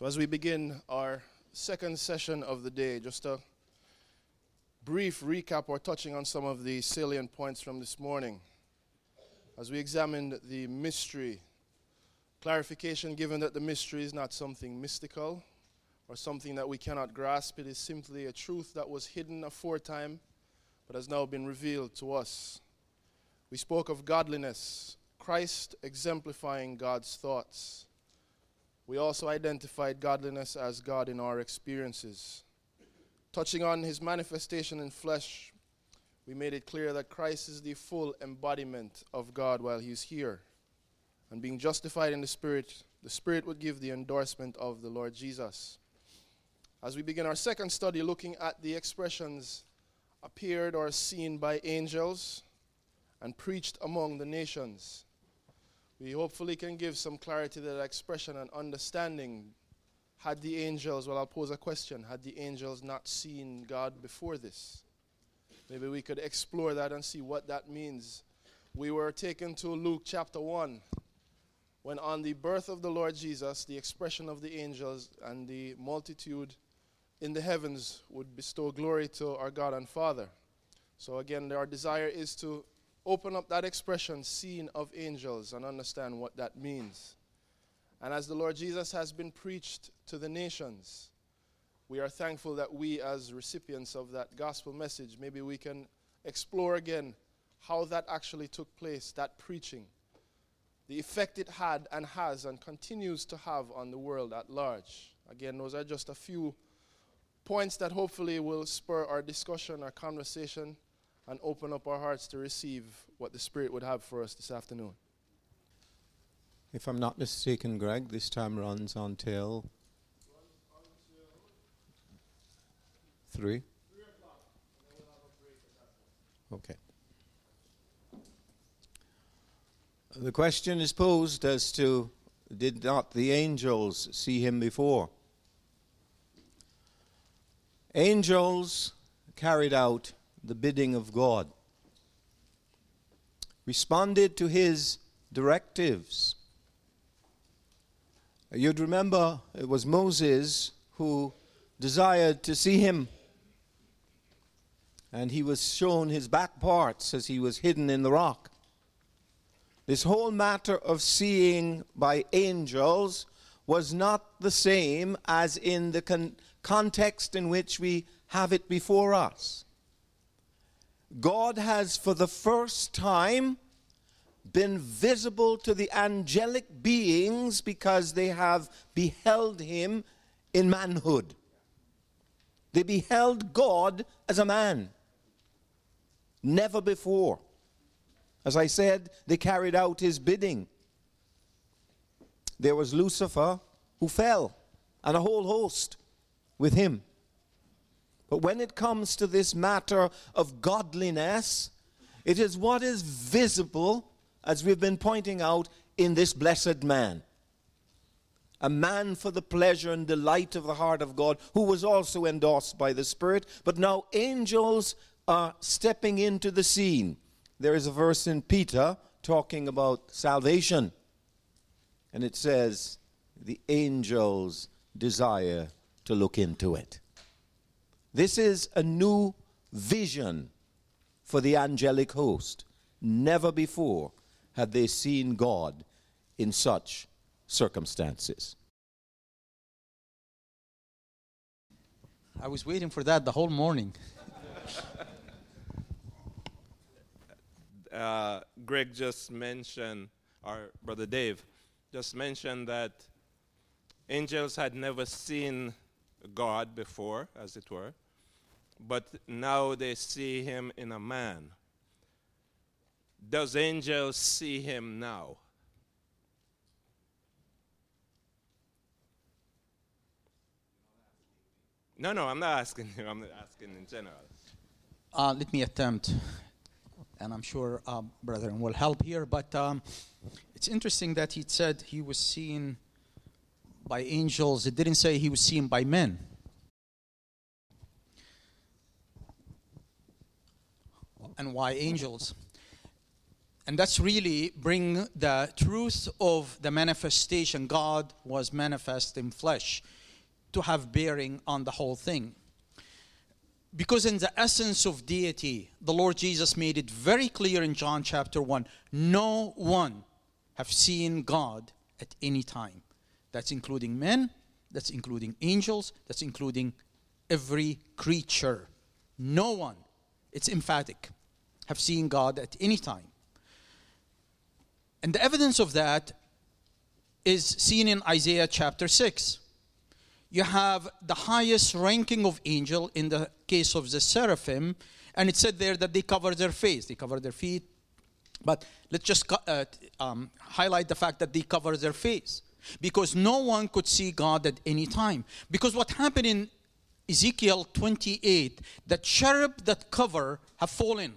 So as we begin our second session of the day, just a brief recap or touching on some of the salient points from this morning. As we examined the mystery, clarification given that the mystery is not something mystical or something that we cannot grasp. It is simply a truth that was hidden aforetime but has now been revealed to us. We spoke of godliness, Christ exemplifying God's thoughts. We also identified godliness as God in our experiences. Touching on his manifestation in flesh, we made it clear that Christ is the full embodiment of God while he's here. And being justified in the Spirit would give the endorsement of the Lord Jesus. As we begin our second study, looking at the expressions appeared or seen by angels and preached among the nations, we hopefully can give some clarity to that expression and understanding. Had the angels, I'll pose a question, had the angels not seen God before this? Maybe we could explore that and see what that means. We were taken to Luke chapter 1, when on the birth of the Lord Jesus, the expression of the angels and the multitude in the heavens would bestow glory to our God and Father. So again, our desire is to open up that expression, seen of angels, and understand what that means. And as the Lord Jesus has been preached to the nations, we are thankful that we as recipients of that gospel message, maybe we can explore again how that actually took place, that preaching, the effect it had and has and continues to have on the world at large. Again, those are just a few points that hopefully will spur our discussion, our conversation, and open up our hearts to receive what the Spirit would have for us this afternoon. If I'm not mistaken, Greg, this time runs until 3? 3 o'clock, and then we'll have a break at that point. Okay. The question is posed as to, did not the angels see him before? Angels carried out the bidding of God, responded to his directives. You'd remember it was Moses who desired to see him, and he was shown his back parts as he was hidden in the rock. This whole matter of seeing by angels was not the same as in the context in which we have it before us. God has for the first time been visible to the angelic beings because they have beheld him in manhood. They beheld God as a man. Never before. As I said, they carried out his bidding. There was Lucifer who fell, and a whole host with him. But when it comes to this matter of godliness, it is what is visible, as we've been pointing out, in this blessed man. A man for the pleasure and delight of the heart of God, who was also endorsed by the Spirit. But now angels are stepping into the scene. There is a verse in Peter talking about salvation. And it says, the angels desire to look into it. This is a new vision for the angelic host. Never before had they seen God in such circumstances. I was waiting for that the whole morning. Greg just mentioned, or Brother Dave just mentioned that angels had never seen God before, as it were, but now they see him in a man. Does angels see him now? No, I'm not asking you. I'm asking in general. Let me attempt, and I'm sure brethren will help here, but it's interesting that he said he was seen by angels. It didn't say he was seen by men. And why angels? And that's really bring the truth of the manifestation. God was manifest in flesh to have bearing on the whole thing. Because in the essence of deity, the Lord Jesus made it very clear in John chapter 1, no one have seen God at any time. That's including men, that's including angels, that's including every creature. No one, it's emphatic, have seen God at any time. And the evidence of that is seen in Isaiah chapter 6. You have the highest ranking of angel in the case of the seraphim, and it said there that they cover their face, they cover their feet. But let's just highlight the fact that they cover their face, because no one could see God at any time. Because what happened in Ezekiel 28, the cherub that cover have fallen.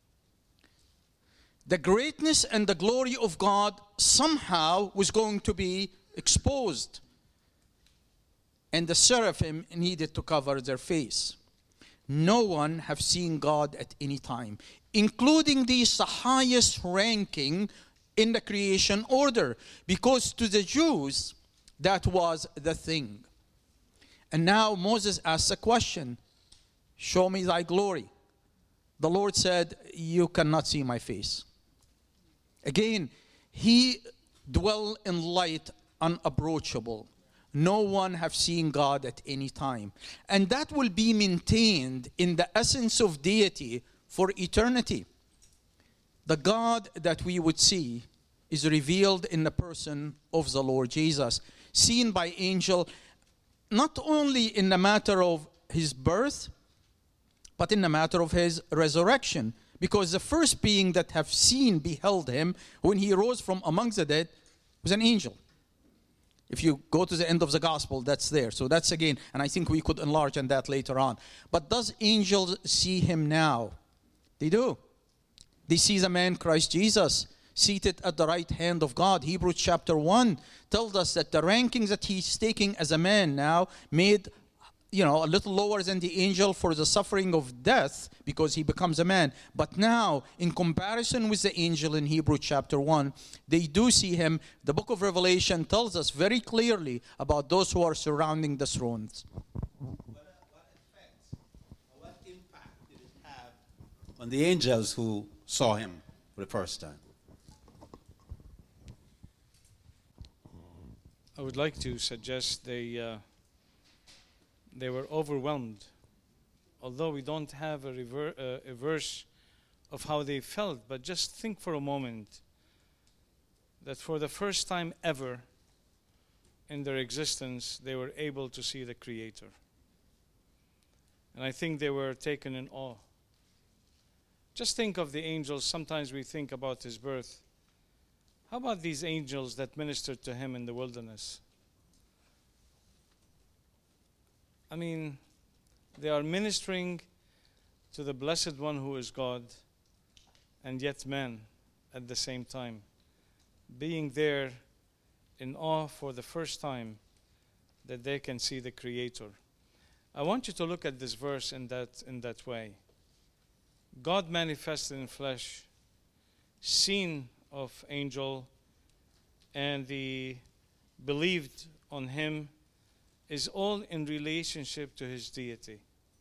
The greatness and the glory of God somehow was going to be exposed. And the seraphim needed to cover their face. No one have seen God at any time, including these the highest ranking in the creation order, because to the Jews, that was the thing. And now Moses asks a question, show me thy glory. The Lord said, you cannot see my face. Again, he dwell in light unapproachable. No one have seen God at any time. And that will be maintained in the essence of deity for eternity. The God that we would see is revealed in the person of the Lord Jesus, seen by angel, not only in the matter of his birth, but in the matter of his resurrection. Because the first being that have seen, beheld him, when he rose from amongst the dead, was an angel. If you go to the end of the gospel, that's there. So that's again, and I think we could enlarge on that later on. But does angels see him now? They do. They see the man Christ Jesus seated at the right hand of God. Hebrews chapter 1 tells us that the rankings that he's taking as a man now made, a little lower than the angel for the suffering of death because he becomes a man. But now, in comparison with the angel in Hebrews chapter 1, they do see him. The book of Revelation tells us very clearly about those who are surrounding the thrones. What impact did it have on the angels who saw him for the first time? I would like to suggest they were overwhelmed. Although we don't have a verse of how they felt, but just think for a moment that for the first time ever in their existence, they were able to see the Creator. And I think they were taken in awe. Just think of the angels. Sometimes we think about his birth. How about these angels that ministered to him in the wilderness? I mean, they are ministering to the Blessed One who is God and yet man at the same time, being there in awe for the first time that they can see the Creator. I want you to look at this verse in that way. God manifested in flesh, seen of angel, and the believed on him is all in relationship to his deity.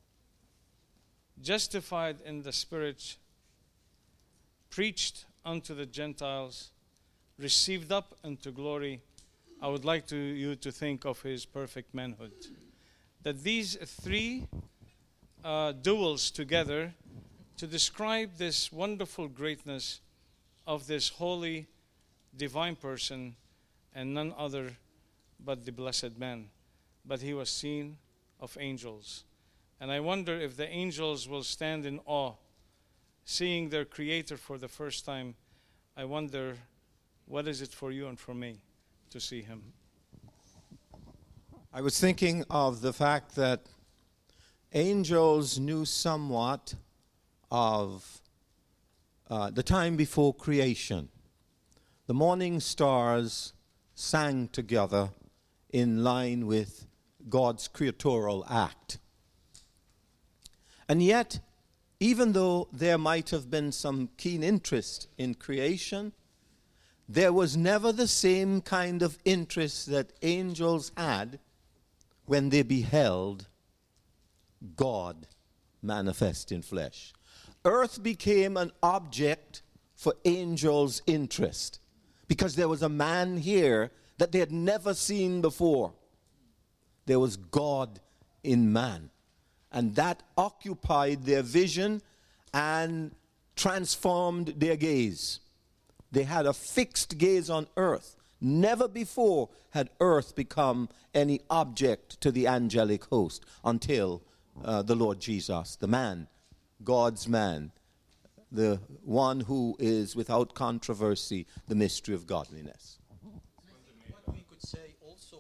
Justified in the Spirit, preached unto the Gentiles, received up into glory. I would like you to think of his perfect manhood. That these three duels together to describe this wonderful greatness of this holy, divine person and none other but the blessed man. But he was seen of angels. And I wonder if the angels will stand in awe, seeing their Creator for the first time. I wonder, what is it for you and for me to see him? I was thinking of the fact that angels knew somewhat of the time before creation. The morning stars sang together in line with God's creatorial act. And yet, even though there might have been some keen interest in creation, there was never the same kind of interest that angels had when they beheld God manifest in flesh. Earth became an object for angels' interest because there was a man here that they had never seen before. There was God in man. And that occupied their vision and transformed their gaze. They had a fixed gaze on earth. Never before had earth become any object to the angelic host until the Lord Jesus, the man, God's man, the one who is without controversy, the mystery of godliness. What we could say also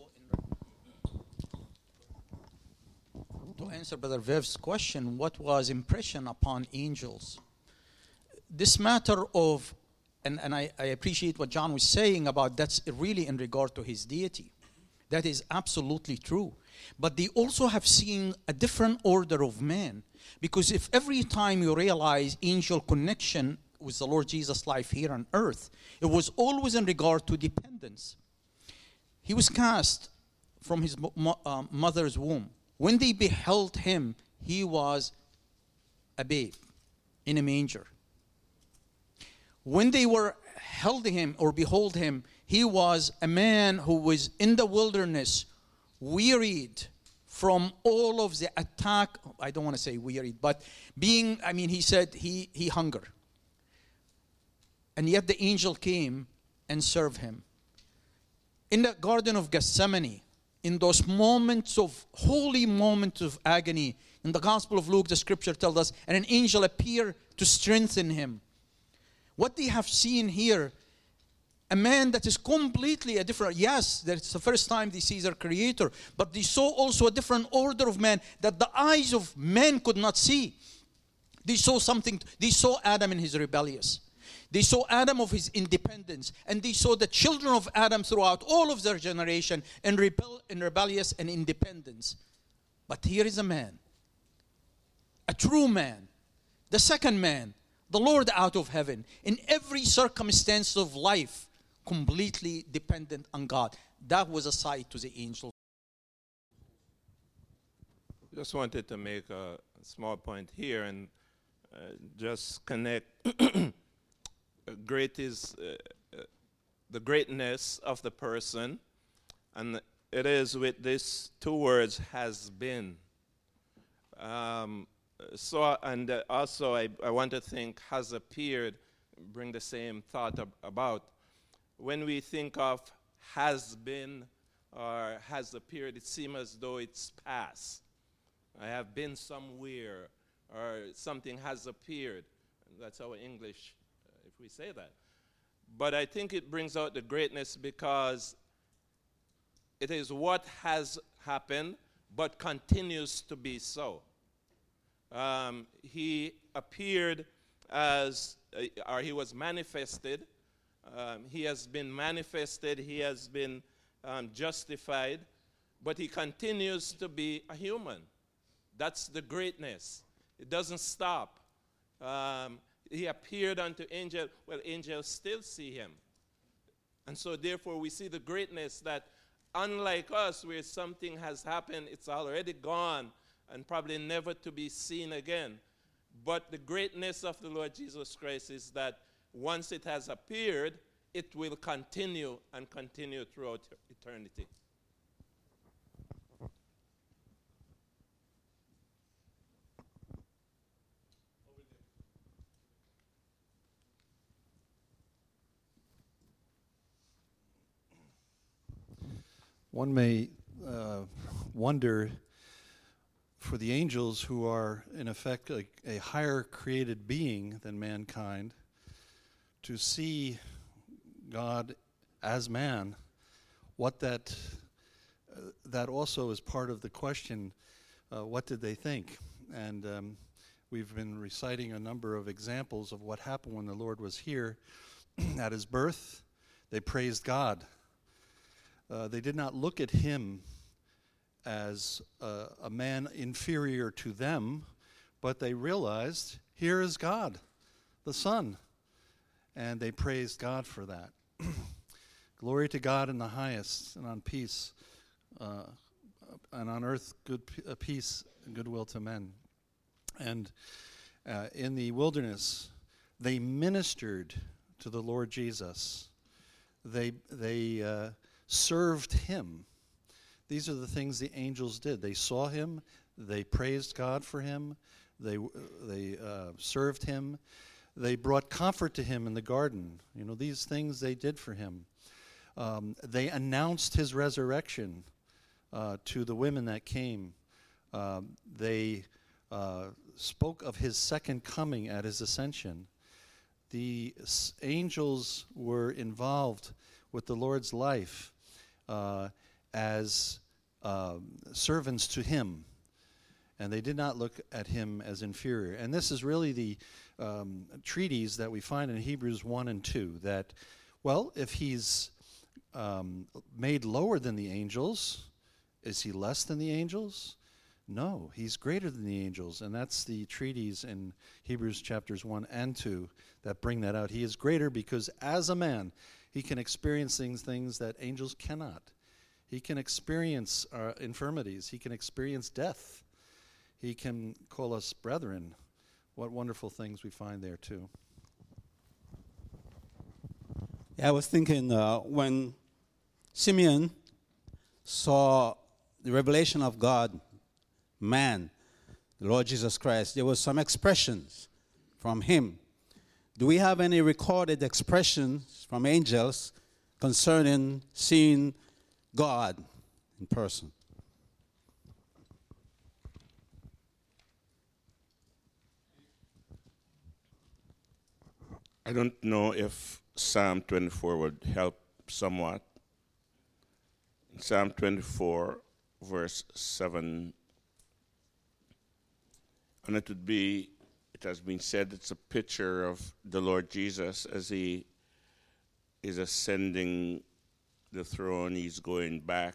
to answer Brother Viv's question, what was impression upon angels? This matter of, and I appreciate what John was saying about that's really in regard to his deity. That is absolutely true. But they also have seen a different order of man. Because if every time you realize angel connection with the Lord Jesus' life here on earth, it was always in regard to dependence. He was cast from his mother's womb. When they beheld him, he was a babe in a manger. When they were held him or behold him, he was a man who was in the wilderness, wearied from all of the attack. I don't want to say wearied, but he said he hunger. And yet the angel came and served him. In the Garden of Gethsemane, in those moments of holy moments of agony, in the Gospel of Luke, the scripture tells us, and an angel appeared to strengthen him. What they have seen here, a man that is completely a different, yes, that's the first time they see their creator, but they saw also a different order of man that the eyes of men could not see. They saw Adam in his rebellious. They saw Adam of his independence, and they saw the children of Adam throughout all of their generation in rebellious and independence. But here is a man, a true man, the second man, the Lord out of heaven, in every circumstance of life, completely dependent on God. That was a sight to the angel. Just wanted to make a small point here and just connect the greatness of the person, and it is with these two words, has been. Also, I want to think has appeared, bring the same thought about. When we think of has been or has appeared, it seems as though it's past. I have been somewhere, or something has appeared. That's our English, if we say that. But I think it brings out the greatness because it is what has happened, but continues to be so. He appeared or he was manifested. He has been manifested. He has been justified. But he continues to be a human. That's the greatness. It doesn't stop. He appeared unto angels. Well, angels still see him. And so therefore we see the greatness that unlike us, where something has happened, it's already gone and probably never to be seen again. But the greatness of the Lord Jesus Christ is that once it has appeared, it will continue and continue throughout eternity. One may wonder, for the angels who are in effect a higher created being than mankind, to see God as man, what that also is part of the question, what did they think? And we've been reciting a number of examples of what happened when the Lord was here. At his birth, they praised God. They did not look at him as a man inferior to them, but they realized here is God, the Son. And they praised God for that. Glory to God in the highest, and on peace, and on earth peace and goodwill to men. And in the wilderness, they ministered to the Lord Jesus. They served him. These are the things the angels did. They saw him. They praised God for him. They served him. They brought comfort to him in the garden. You know, these things they did for him. They announced his resurrection to the women that came. They spoke of his second coming at his ascension. The angels were involved with the Lord's life as servants to him, and they did not look at him as inferior. And this is really the treatise that we find in Hebrews 1 and 2, that, well, if he's made lower than the angels, is he less than the angels? No, he's greater than the angels, and that's the treatise in Hebrews chapters 1 and 2 that bring that out. He is greater because as a man, he can experience things that angels cannot. He can experience infirmities. He can experience death. He can call us brethren. What wonderful things we find there too. Yeah, I was thinking when Simeon saw the revelation of God, man, the Lord Jesus Christ, there were some expressions from him. Do we have any recorded expressions from angels concerning seeing God in person? I don't know if Psalm 24 would help somewhat. Psalm 24, verse 7. And it would be, it has been said, it's a picture of the Lord Jesus as he is ascending the throne. He's going back.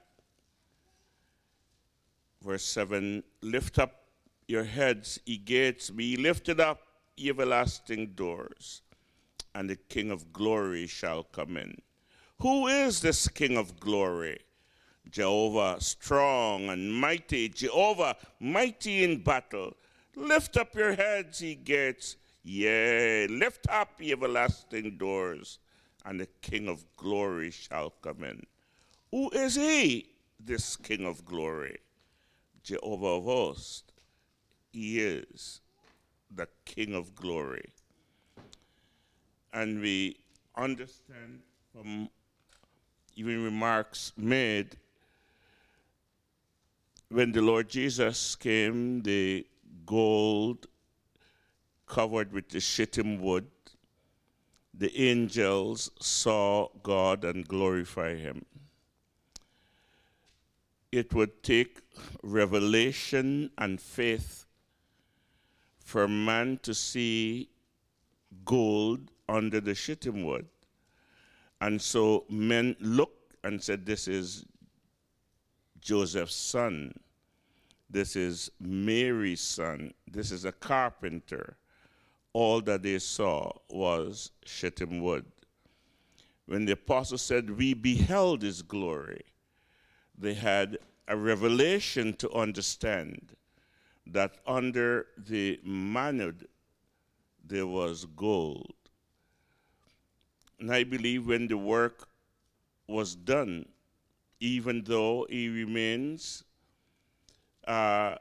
Verse 7, lift up your heads, ye gates, be lifted up, ye everlasting doors, and the King of glory shall come in. Who is this King of glory? Jehovah strong and mighty, Jehovah mighty in battle. Lift up your heads, ye gates, yea, lift up, ye everlasting doors, and the King of glory shall come in. Who is he, this King of glory? Jehovah of hosts. He is the King of glory. And we understand from even remarks made when the Lord Jesus came, the gold covered with the shittim wood, the angels saw God and glorify him. It would take revelation and faith for man to see gold under the shittim wood. And so men looked and said, this is Joseph's son. This is Mary's son. This is a carpenter. All that they saw was shittim wood. When the apostle said, we beheld his glory, they had a revelation to understand that under the manhood there was gold. And I believe when the work was done, even though he remains the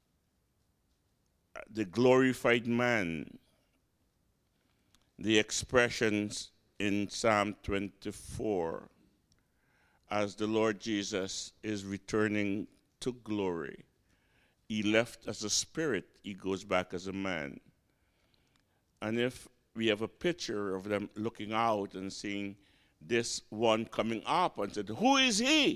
glorified man, the expressions in Psalm 24, as the Lord Jesus is returning to glory. He left as a spirit, he goes back as a man. And if we have a picture of them looking out and seeing this one coming up and said, who is he?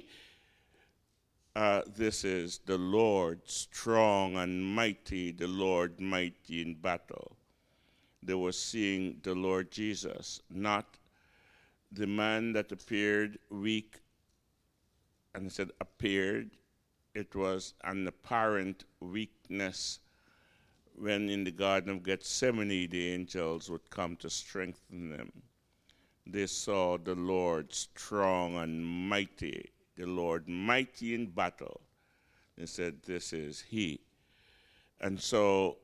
This is the Lord strong and mighty, the Lord mighty in battle. They were seeing the Lord Jesus, not the man that appeared weak, and it said appeared. It was an apparent weakness when in the Garden of Gethsemane the angels would come to strengthen them. They saw the Lord strong and mighty, the Lord mighty in battle. They said, this is he. And so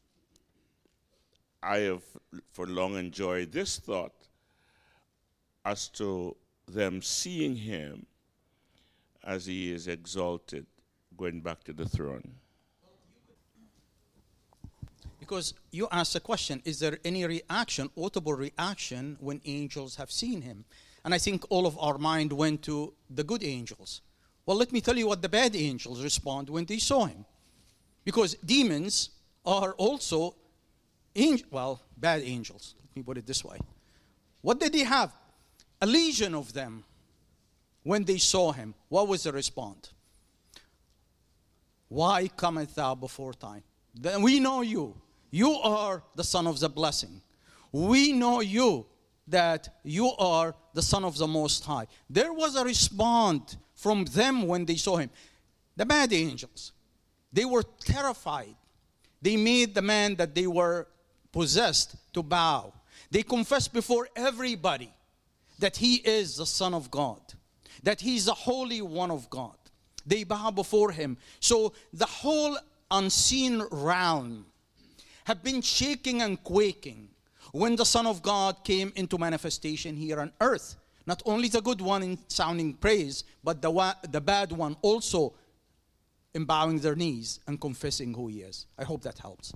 I have for long enjoyed this thought as to them seeing him as he is exalted, going back to the throne. Because you asked a question, is there any reaction, audible reaction, when angels have seen him? And I think all of our mind went to the good angels. Well, let me tell you what the bad angels respond when they saw him. Because demons are also, bad angels. Let me put it this way. What did they have? A legion of them. When they saw him, what was the response? Why cometh thou before time? Then we know you. You are the son of the blessing. We know you, that you are the Son of the Most High. There was a response from them when they saw him. The bad angels, they were terrified. They made the man that they were possessed to bow. They confessed before everybody that he is the Son of God, that he's the Holy One of God. They bow before him. So the whole unseen realm have been shaking and quaking when the Son of God came into manifestation here on earth. Not only the good one in sounding praise, but the bad one also in bowing their knees and confessing who he is. I hope that helps.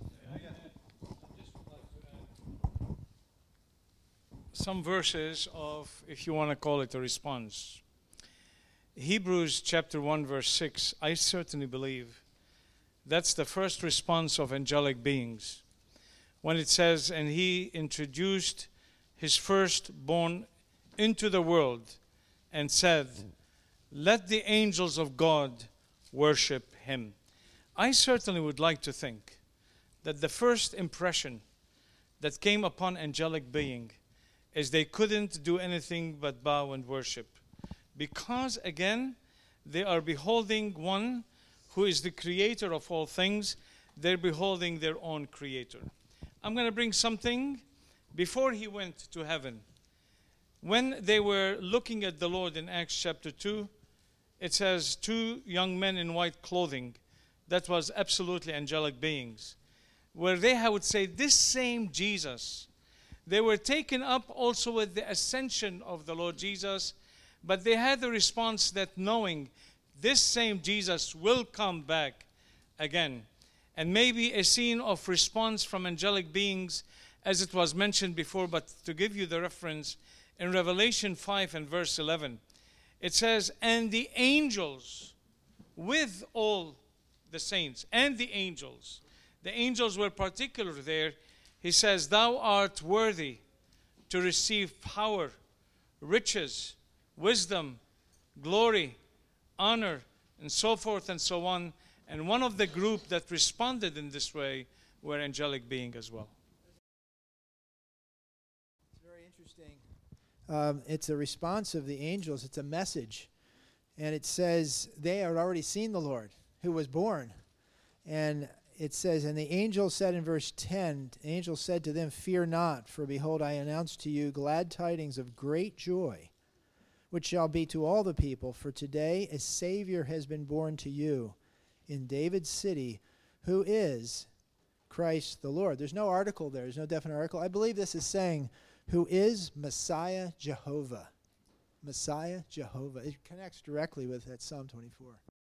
Some verses of, if you want to call it a response. Hebrews chapter 1 verse 6, I certainly believe that's the first response of angelic beings. When it says, and he introduced his firstborn into the world and said, let the angels of God worship him. I certainly would like to think that the first impression that came upon angelic being is they couldn't do anything but bow and worship. Because again, they are beholding one who is the creator of all things. They're beholding their own creator. I'm going to bring something before he went to heaven. When they were looking at the Lord in Acts chapter 2, it says 2 young men in white clothing. That was absolutely angelic beings. Where they would say, this same Jesus. They were taken up also with the ascension of the Lord Jesus, but they had the response that knowing this same Jesus will come back again. And maybe a scene of response from angelic beings, as it was mentioned before, but to give you the reference, in Revelation 5 and verse 11, it says, and the angels with all the saints, and the angels were particular there. He says, thou art worthy to receive power, riches, wisdom, glory, honor, and so forth and so on. And one of the group that responded in this way were angelic beings as well. It's very interesting. It's a response of the angels. It's a message. And it says they had already seen the Lord who was born. And it says, and the angel said in verse 10, the angel said to them, fear not, for behold, I announce to you glad tidings of great joy, which shall be to all the people. For today a Savior has been born to you in David's city, who is Christ the Lord. There's no article there. There's no definite article. I believe this is saying, who is Messiah Jehovah. Messiah Jehovah. It connects directly with that Psalm 24.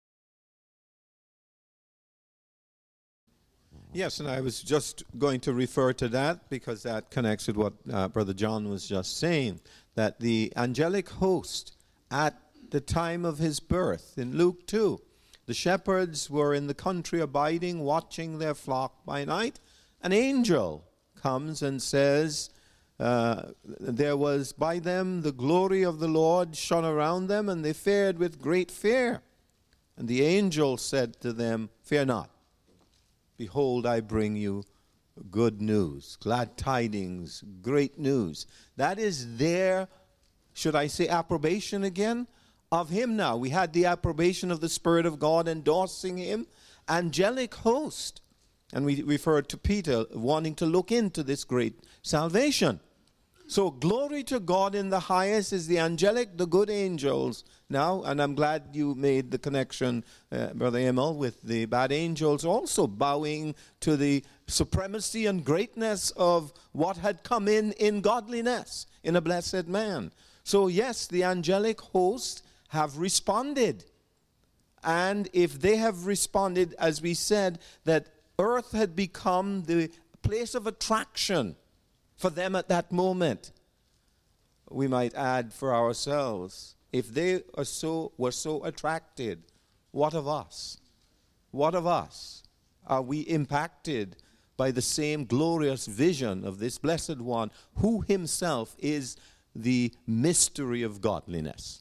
Yes, and I was just going to refer to that because that connects with what Brother John was just saying, that the angelic host at the time of his birth, in Luke 2, the shepherds were in the country abiding, watching their flock by night. An angel comes and says, there was by them the glory of the Lord shone around them, and they fared with great fear. And the angel said to them, fear not. Behold, I bring you good news, glad tidings, great news. That is their, should I say, approbation again of him now. We had the approbation of the Spirit of God endorsing him. Angelic host And we referred to Peter wanting to look into this great salvation. So glory to God in the highest is the angelic, the good angels. Now, and I'm glad you made the connection, Brother Emil, with the bad angels also bowing to the supremacy and greatness of what had come in godliness, in a blessed man. So yes, the angelic hosts have responded. And if they have responded, as we said, that earth had become the place of attraction for them at that moment, we might add for ourselves, if they were so attracted, what of us? What of us? Are we impacted by the same glorious vision of this blessed one, who himself is the mystery of godliness?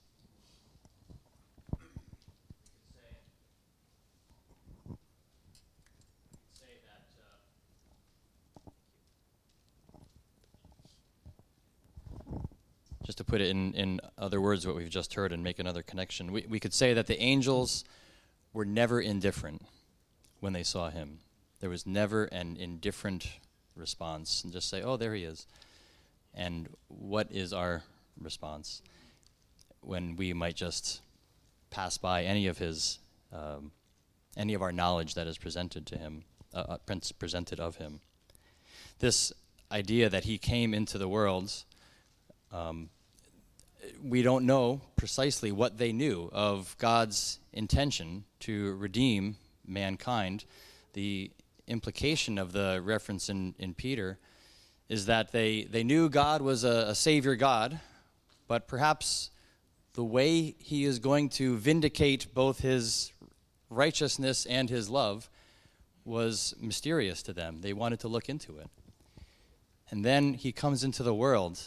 Just to put it in other words, what we've just heard, and make another connection, we could say that the angels were never indifferent when they saw him. There was never an indifferent response, and just say, oh, there he is. And what is our response when we might just pass by any of his, any of our knowledge that is presented to him, presented of him? This idea that he came into the world, we don't know precisely what they knew of God's intention to redeem mankind. The implication of the reference in Peter is that they knew God was a Savior God, but perhaps the way he is going to vindicate both his righteousness and his love was mysterious to them. They wanted to look into it. And then he comes into the world,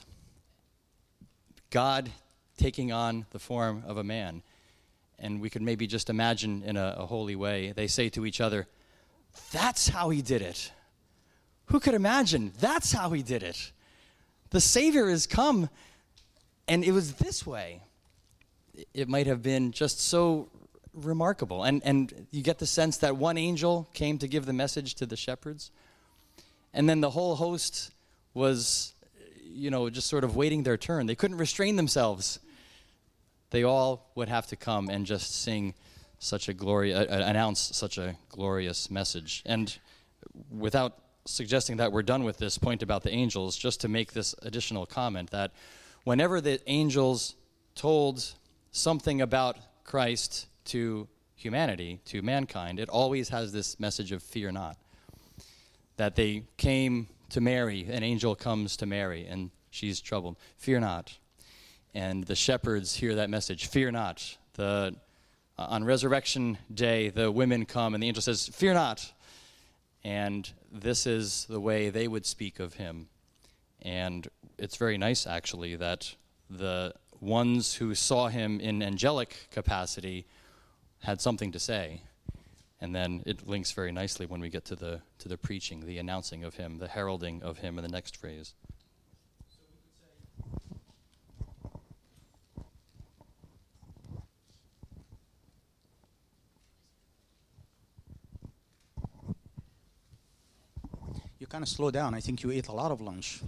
God taking on the form of a man. And we could maybe just imagine in a holy way, they say to each other, that's how he did it. Who could imagine? That's how he did it. The Savior has come, and it was this way. It might have been just so remarkable. And you get the sense that one angel came to give the message to the shepherds, and then the whole host was, just sort of waiting their turn. They couldn't restrain themselves. They all would have to come and just sing such a announce such a glorious message. And without suggesting that we're done with this point about the angels, just to make this additional comment that whenever the angels told something about Christ to humanity, to mankind, it always has this message of fear not. That they came to Mary, an angel comes to Mary, and she's troubled. Fear not. And the shepherds hear that message, fear not. On Resurrection Day, the women come, and the angel says, fear not. And this is the way they would speak of him. And it's very nice, actually, that the ones who saw him in angelic capacity had something to say. And then it links very nicely when we get to the preaching, the announcing of him, the heralding of him in the next phrase. You kind of slow down. I think you ate a lot of lunch.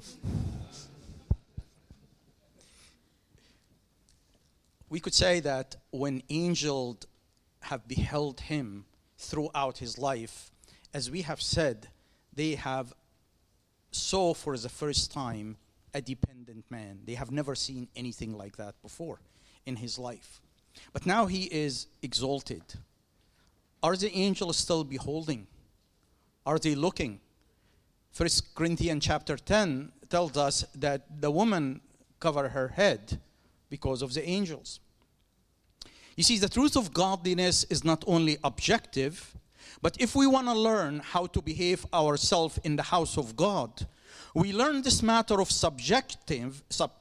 We could say that when angels have beheld him throughout his life, as we have said, they have saw for the first time a dependent man. They have never seen anything like that before in his life. But now he is exalted. Are the angels still beholding? Are they looking? 1 Corinthians chapter 10 tells us that the woman covered her head because of the angels. You see, the truth of godliness is not only objective, but if we want to learn how to behave ourselves in the house of God, we learn this matter of subjection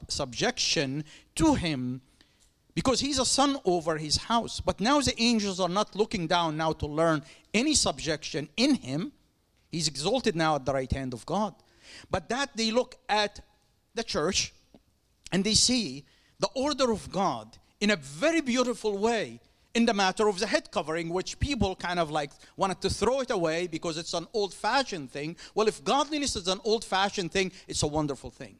to him, because he's a son over his house. But now the angels are not looking down now to learn any subjection in him. He's exalted now at the right hand of God. But that they look at the church and they see the order of God in a very beautiful way in the matter of the head covering, which people kind of like wanted to throw it away because it's an old-fashioned thing. Well, if godliness is an old-fashioned thing, it's a wonderful thing.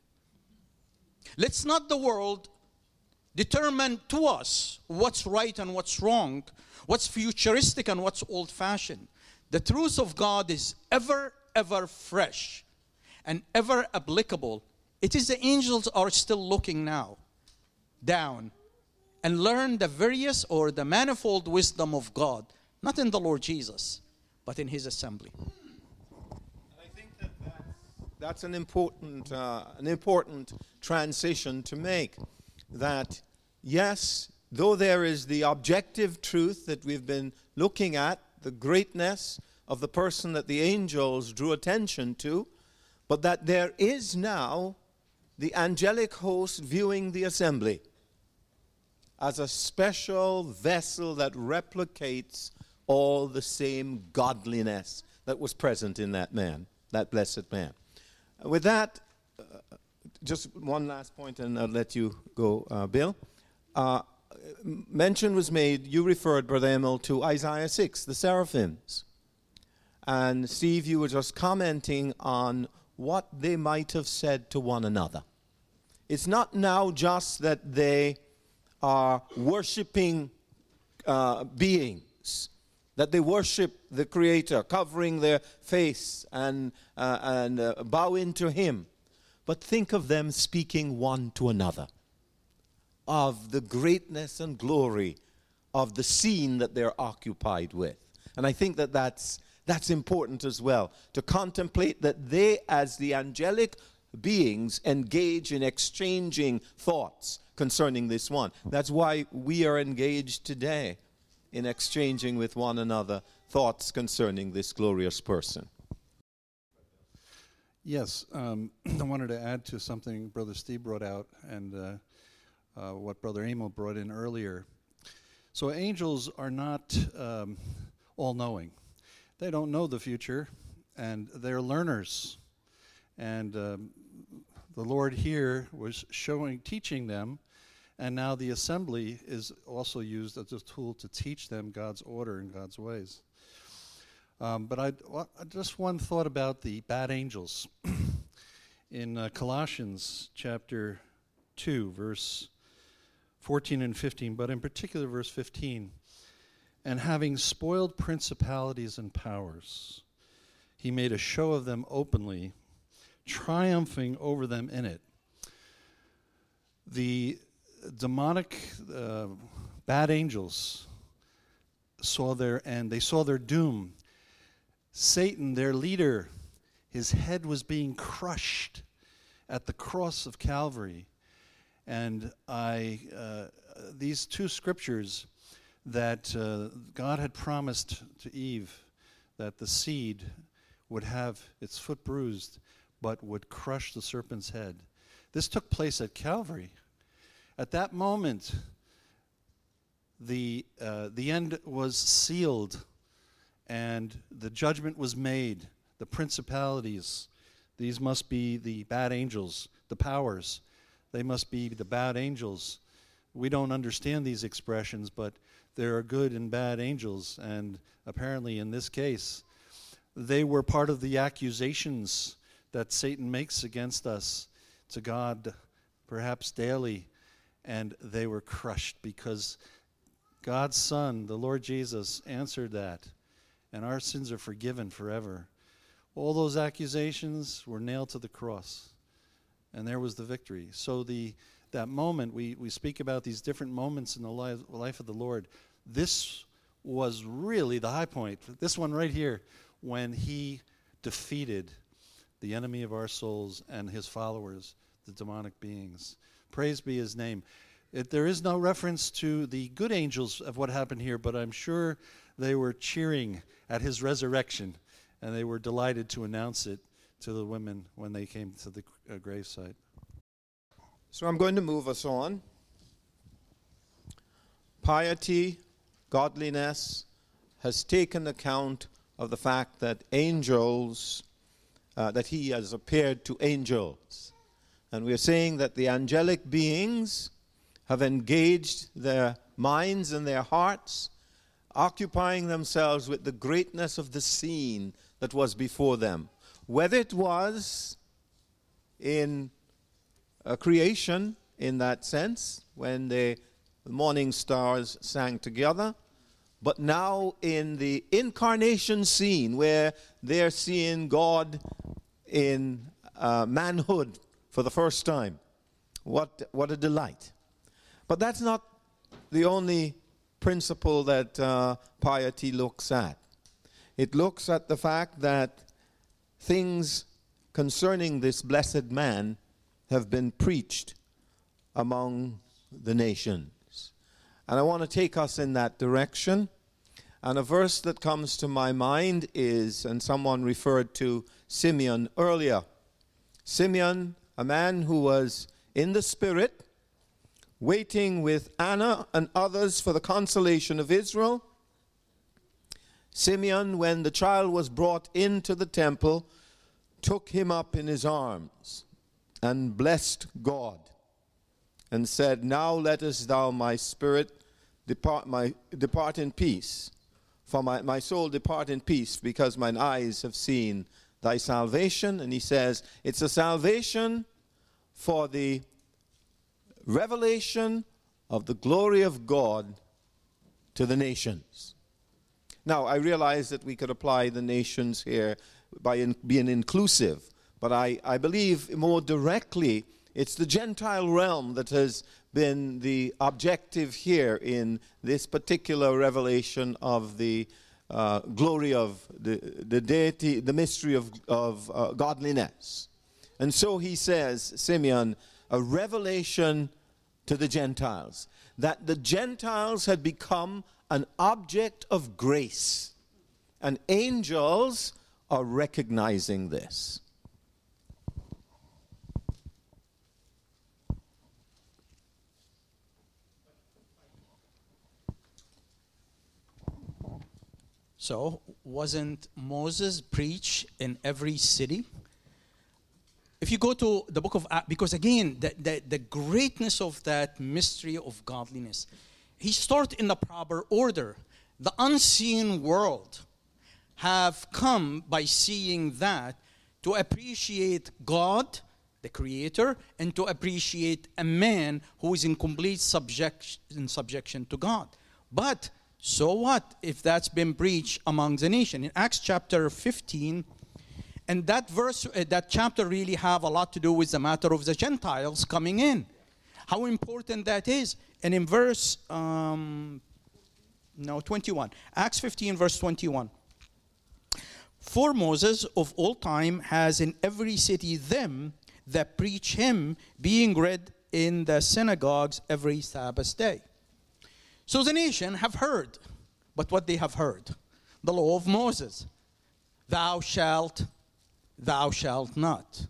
Let's not the world determine to us what's right and what's wrong, what's futuristic and what's old-fashioned. The truth of God is ever, ever fresh and ever applicable. It is the angels are still looking now down and learn the various or the manifold wisdom of God, not in the Lord Jesus, but in His assembly. I think that's an important transition to make. That, yes, though there is the objective truth that we've been looking at, the greatness of the person that the angels drew attention to, but that there is now the angelic host viewing the assembly as a special vessel that replicates all the same godliness that was present in that man, that blessed man. With that, just one last point and I'll let you go, Bill. Mention was made, you referred, Brother Emil, to Isaiah 6, the seraphims. And Steve, you were just commenting on what they might have said to one another. It's not now just that they are worshiping beings, that they worship the Creator, covering their face and bowing to Him. But think of them speaking one to another of the greatness and glory of the scene that they're occupied with. And I think that that's important as well, to contemplate that they, as the angelic beings, engage in exchanging thoughts concerning this one. That's why we are engaged today in exchanging with one another thoughts concerning this glorious person. Yes, I wanted to add to something Brother Steve brought out and what Brother Emil brought in earlier. So angels are not all-knowing. They don't know the future, and they're learners. And the Lord here was teaching them, and now the assembly is also used as a tool to teach them God's order and God's ways. But just one thought about the bad angels. In Colossians chapter 2, verse 14 and 15, but in particular verse 15, and having spoiled principalities and powers, He made a show of them openly, triumphing over them in it. The demonic bad angels saw their end. They saw their doom. Satan, their leader, his head was being crushed at the cross of Calvary. And these two scriptures that God had promised to Eve, that the seed would have its foot bruised, but would crush the serpent's head. This took place at Calvary. At that moment, the end was sealed, and the judgment was made. The principalities, these must be the bad angels. The powers, they must be the bad angels. We don't understand these expressions, but there are good and bad angels, and apparently in this case, they were part of the accusations that Satan makes against us to God, perhaps daily, and they were crushed because God's Son, the Lord Jesus, answered that, and our sins are forgiven forever. All those accusations were nailed to the cross, and there was the victory. So that moment, we speak about these different moments in the life of the Lord. This was really the high point. This one right here, when He defeated the enemy of our souls and his followers, the demonic beings. Praise be His name. There is no reference to the good angels of what happened here, but I'm sure they were cheering at His resurrection, and they were delighted to announce it to the women when they came to the gravesite. So I'm going to move us on. Piety, godliness, has taken account of the fact that angels, that He has appeared to angels. And we are saying that the angelic beings have engaged their minds and their hearts, occupying themselves with the greatness of the scene that was before them. Whether it was in creation, in that sense, when the morning stars sang together, but now in the incarnation scene where they're seeing God in manhood for the first time. What a delight. But that's not the only principle that piety looks at. It looks at the fact that things concerning this blessed man have been preached among the nations. And I want to take us in that direction. And a verse that comes to my mind is, and someone referred to Simeon earlier. Simeon, a man who was in the Spirit, waiting with Anna and others for the consolation of Israel. Simeon, when the child was brought into the temple, took him up in his arms and blessed God and said, "Now lettest thou my spirit depart in peace. For my soul depart in peace, because mine eyes have seen thy salvation." And he says, it's a salvation for the revelation of the glory of God to the nations. Now, I realize that we could apply the nations here by being inclusive, but I believe more directly it's the Gentile realm that has been the objective here in this particular revelation of the glory of the deity, the mystery of godliness. And so he says, Simeon, a revelation to the Gentiles, that the Gentiles had become an object of grace, and angels are recognizing this. So, wasn't Moses preach in every city? If you go to the book of Acts, because again, the greatness of that mystery of godliness, he started in the proper order. The unseen world have come by seeing that to appreciate God, the Creator, and to appreciate a man who is in complete subjection to God. But so what if that's been preached among the nation? In Acts chapter 15, and that verse, that chapter really have a lot to do with the matter of the Gentiles coming in. How important that is. And in verse 21. Acts 15 verse 21. For Moses of all time has in every city them that preach him, being read in the synagogues every Sabbath day. So the nation have heard, but what they have heard? The law of Moses. Thou shalt not.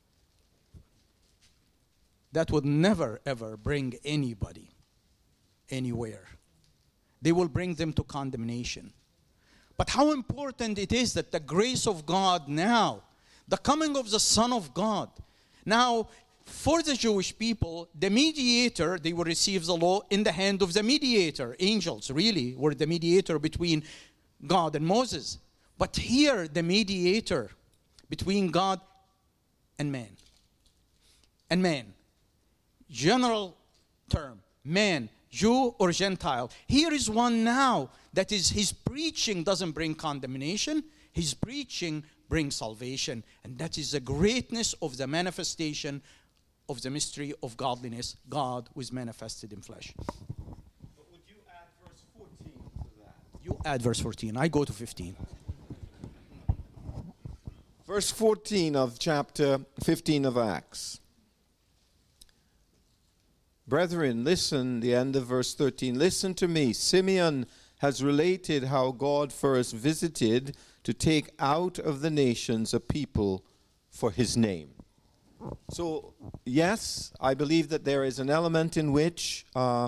That would never ever bring anybody anywhere. They will bring them to condemnation. But how important it is that the grace of God now, the coming of the Son of God, now for the Jewish people, the mediator, they will receive the law in the hand of the mediator. Angels really were the mediator between God and Moses. But here, the mediator between God and man. And man. General term. Man. Jew or Gentile. Here is one now that is his preaching doesn't bring condemnation. His preaching brings salvation. And that is the greatness of the manifestation of the mystery of godliness. God was manifested in flesh. But would you add verse 14 to that? You add verse 14. I go to 15. Verse 14 of chapter 15 of Acts. Brethren, listen, the end of verse 13. Listen to me. Simeon has related how God first visited to take out of the nations a people for his name. So, yes, I believe that there is an element in which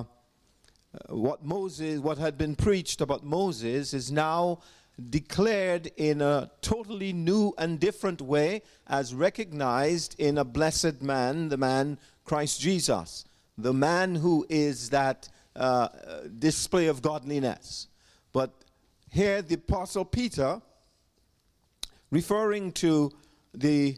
what had been preached about Moses is now declared in a totally new and different way as recognized in a blessed man, the man Christ Jesus. The man who is that display of godliness. But here the Apostle Peter, referring to the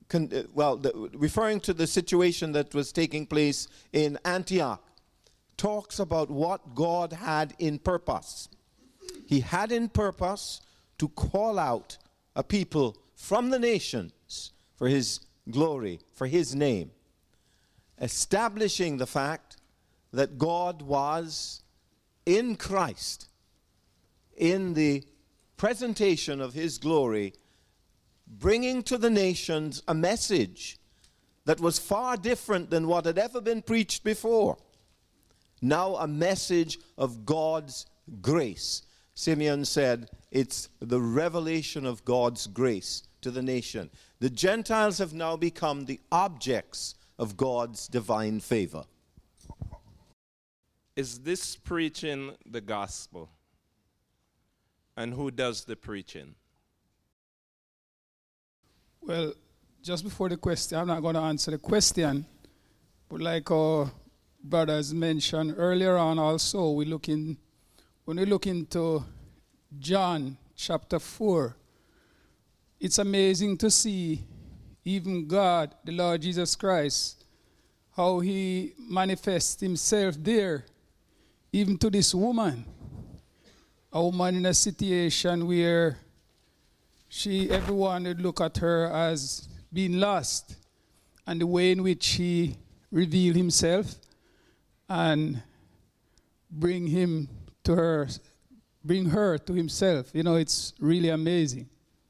situation that was taking place in Antioch, talks about what God had in purpose. He had in purpose to call out a people from the nations for his glory, for his name, establishing the fact that God was in Christ, in the presentation of his glory, bringing to the nations a message that was far different than what had ever been preached before. Now a message of God's grace. Simeon said it's the revelation of God's grace to the nation. The Gentiles have now become the objects of God's divine favor. Is this preaching the gospel? And who does the preaching? Well, just before the question, I'm not going to answer the question, but like our brothers mentioned earlier on also, when we look into John chapter 4, it's amazing to see even God, the Lord Jesus Christ, how he manifests himself there, even to this woman. A woman in a situation where everyone would look at her as being lost, and the way in which he revealed himself and bring her to himself. You know, it's really amazing.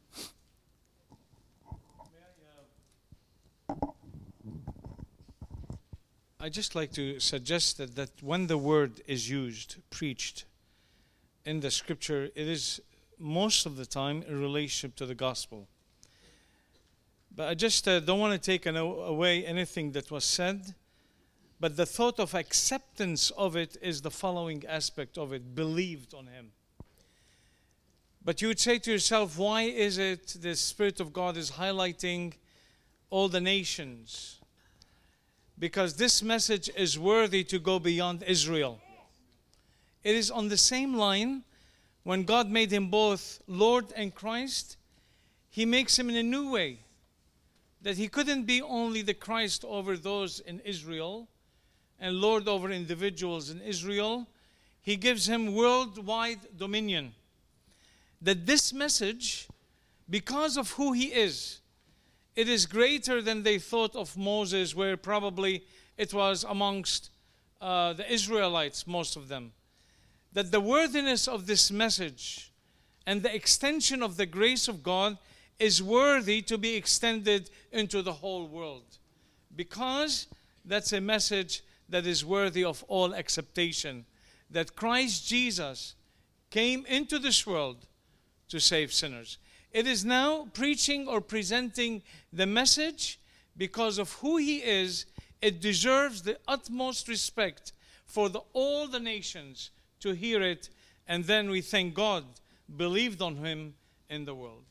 I'd just like to suggest that when the word is used, preached, in the scripture, it is most of the time in relationship to the gospel. But I just don't want to take away anything that was said, but the thought of acceptance of it is the following aspect of it: believed on him. But you would say to yourself, why is it the Spirit of God is highlighting all the nations? Because this message is worthy to go beyond Israel. It is on the same line, when God made him both Lord and Christ, he makes him in a new way. That he couldn't be only the Christ over those in Israel and Lord over individuals in Israel. He gives him worldwide dominion. That this message, because of who he is, it is greater than they thought of Moses, where probably it was amongst the Israelites, most of them. That the worthiness of this message and the extension of the grace of God is worthy to be extended into the whole world. Because that's a message that is worthy of all acceptation. That Christ Jesus came into this world to save sinners. It is now preaching or presenting the message because of who he is. It deserves the utmost respect for all the nations to hear it, and then we thank God believed on him in the world.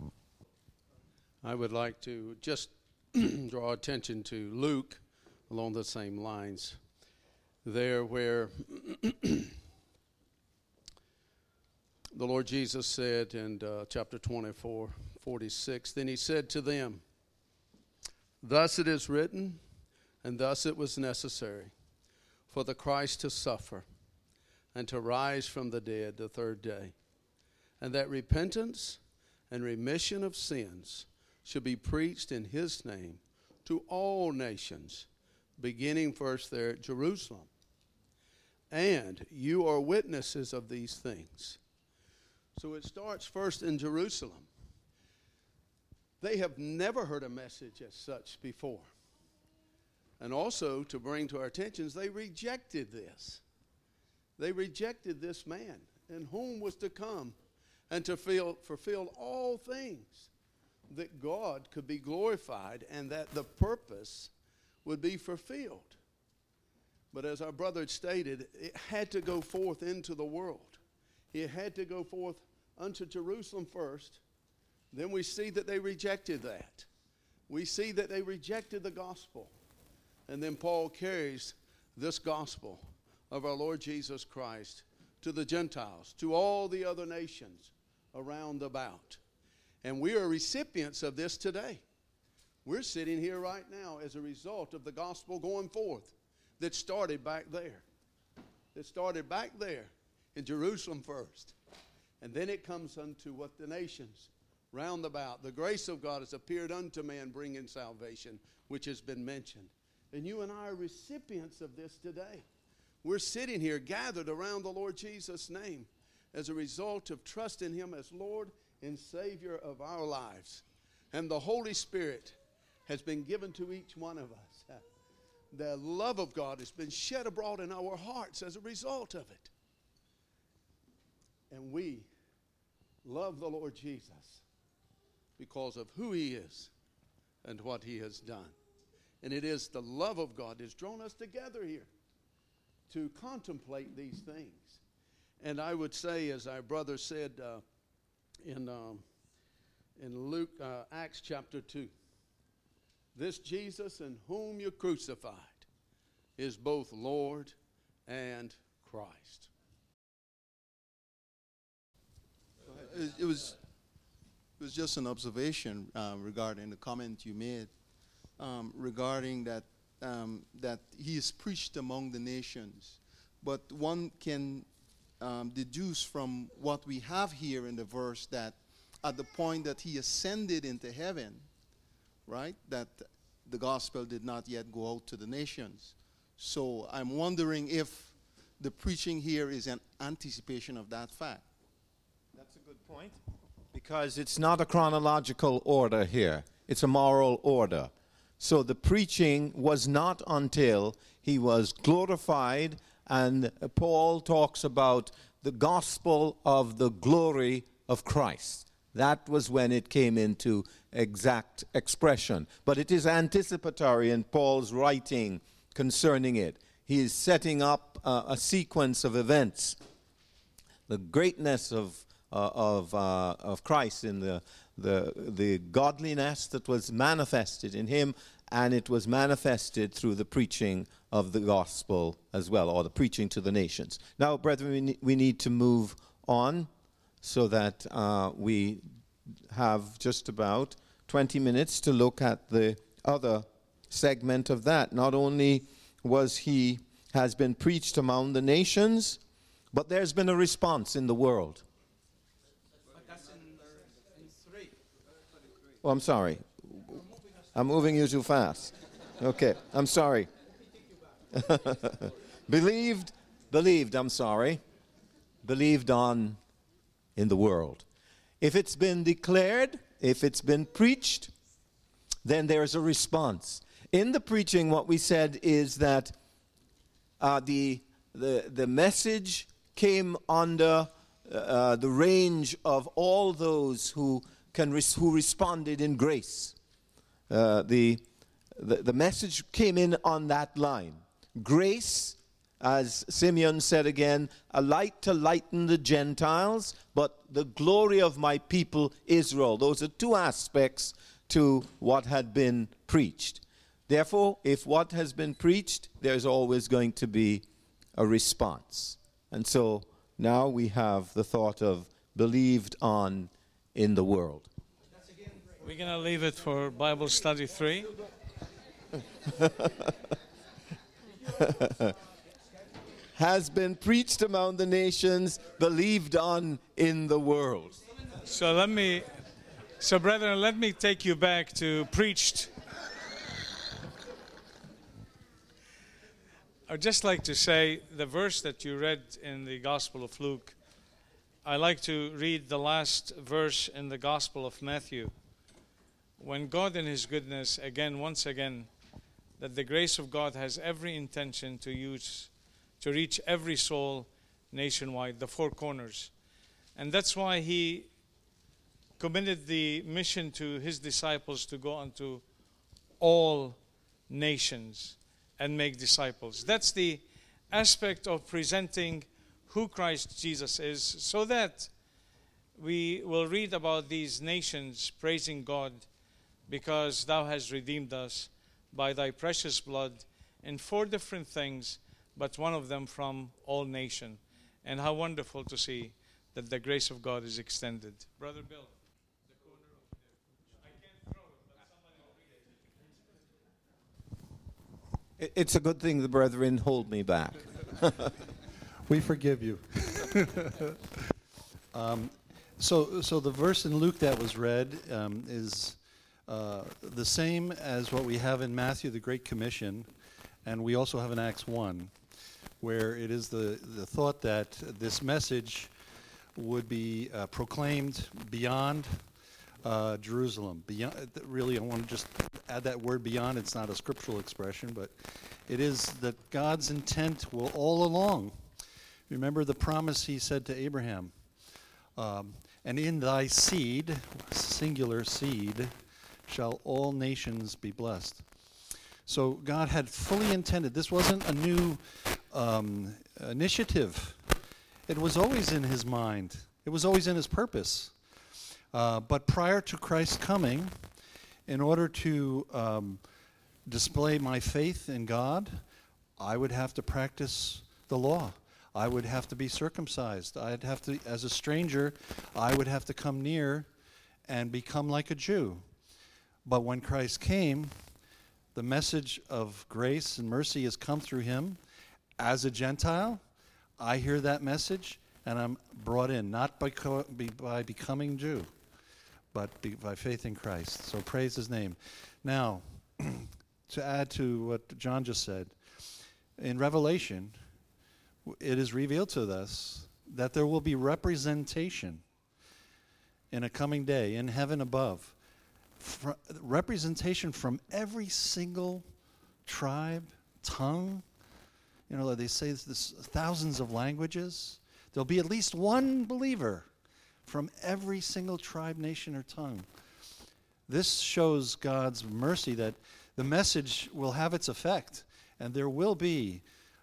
I would like to just draw attention to Luke along the same lines. There where the Lord Jesus said in chapter 24, 46, then he said to them, thus it is written, and thus it was necessary for the Christ to suffer and to rise from the dead the third day, and that repentance and remission of sins should be preached in his name to all nations, beginning first there at Jerusalem. And you are witnesses of these things. So it starts first in Jerusalem. They have never heard a message as such before. And also, to bring to our attention, they rejected this. They rejected this man in whom was to come and to fulfill all things, that God could be glorified and that the purpose would be fulfilled. But as our brother stated, it had to go forth into the world. It had to go forth unto Jerusalem first. Then we see that they rejected that. We see that they rejected the gospel. And then Paul carries this gospel of our Lord Jesus Christ to the Gentiles, to all the other nations around about. And we are recipients of this today. We're sitting here right now as a result of the gospel going forth that started back there. That started back there in Jerusalem first. And then it comes unto what the nations round about. The grace of God has appeared unto man, bringing salvation, which has been mentioned. And you and I are recipients of this today. We're sitting here gathered around the Lord Jesus' name as a result of trusting him as Lord and Savior of our lives. And the Holy Spirit has been given to each one of us. The love of God has been shed abroad in our hearts as a result of it. And we love the Lord Jesus because of who he is and what he has done. And it is the love of God that has drawn us together here to contemplate these things. And I would say, as our brother said in Luke, Acts chapter 2, this Jesus in whom you crucified is both Lord and Christ. It was just an observation regarding the comment you made regarding that he is preached among the nations. But one can deduce from what we have here in the verse that at the point that he ascended into heaven, right, that the gospel did not yet go out to the nations. So I'm wondering if the preaching here is an anticipation of that fact. That's a good point, because it's not a chronological order here. It's a moral order. So the preaching was not until he was glorified, and Paul talks about the gospel of the glory of Christ. That was when it came into exact expression. But it is anticipatory in Paul's writing concerning it. He is setting up a sequence of events. The greatness of Christ in the godliness that was manifested in him, and it was manifested through the preaching of the gospel as well, or the preaching to the nations. Now, brethren, we need to move on so that we have just about 20 minutes to look at the other segment of that. Not only has been preached among the nations, but there's been a response in the world. Oh, I'm sorry. I'm moving you too fast. Okay, I'm sorry. Believed, I'm sorry. Believed on in the world. If it's been declared, if it's been preached, then there's a response. In the preaching, what we said is that the message came under the range of all those who responded in grace. The message came in on that line. Grace, as Simeon said again, a light to lighten the Gentiles, but the glory of my people Israel. Those are two aspects to what had been preached. Therefore, if what has been preached, there's always going to be a response. And so now we have the thought of believed on in the world. We're going to leave it for Bible study 3. Has been preached among the nations, believed on in the world. So brethren, let me take you back to preached. I'd just like to say the verse that you read in the Gospel of Luke. I like to read the last verse in the Gospel of Matthew. When God in his goodness, once again, that the grace of God has every intention to reach every soul nationwide, the four corners. And that's why he committed the mission to his disciples to go unto all nations and make disciples. That's the aspect of presenting who Christ Jesus is, so that we will read about these nations praising God because thou hast redeemed us by thy precious blood in four different things but one of them from all nations. And how wonderful to see that the grace of God is extended. Brother Bill. It's a good thing the brethren hold me back. We forgive you. So the verse in Luke that was read is the same as what we have in Matthew, the Great Commission, and we also have in Acts 1, where it is the thought that this message would be proclaimed beyond Jerusalem. Beyond, really, I want to just add that word beyond. It's not a scriptural expression, but it is that God's intent will all along. Remember the promise he said to Abraham, and in thy seed, singular seed, shall all nations be blessed. So God had fully intended. This wasn't a new initiative. It was always in his mind. It was always in his purpose. But prior to Christ's coming, in order to display my faith in God, I would have to practice the law. I would have to be circumcised. I'd have to, as a stranger, I would have to come near and become like a Jew. But when Christ came, the message of grace and mercy has come through him. As a Gentile, I hear that message and I'm brought in, not by becoming Jew, but by faith in Christ. So praise his name. Now, to add to what John just said, in Revelation, it is revealed to us that there will be representation in a coming day in heaven above. Representation from every single tribe, tongue. You know, they say this thousands of languages. There'll be at least one believer from every single tribe, nation, or tongue. This shows God's mercy that the message will have its effect, and there will be,